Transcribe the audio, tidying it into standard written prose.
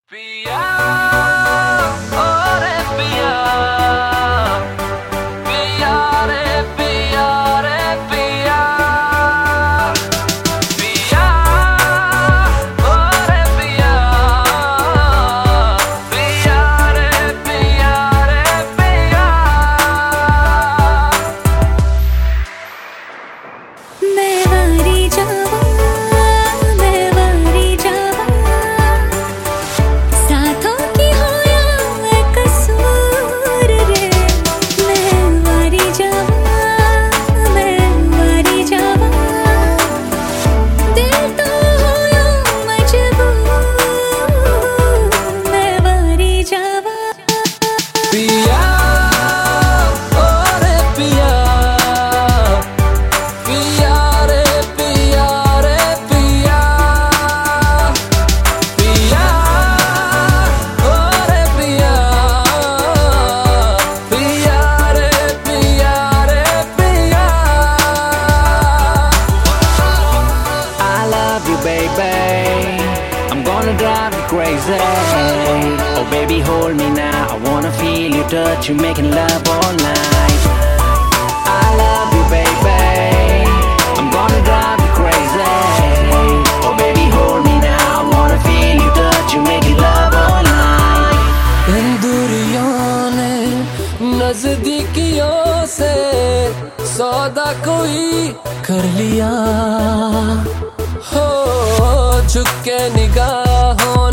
पिया ओ रे पिया पिया रे पिया रे पिया पिया ओ रे पिया पिया रे पिया रे पिया। मैं वारी जावा साथों की होया मैं कसूर रे। मैं वारी जावा दिल तो होया मजबूर। मैं वारी जावा पिया ओ रे पिया पिया रे पिया रे पिया पिया ओ रे पिया पिया रे पिया रे पिया। I love you baby, I'm gonna drive you crazy. Oh baby hold me now, I wanna feel your touch, you making love all night. I love you baby, I'm gonna drive you crazy. Oh baby hold me now, I wanna feel your touch, you making love all night. इन दूरियों ने नजदीकियों से सौदा कोई कर लिया हो, झुक के निगाहों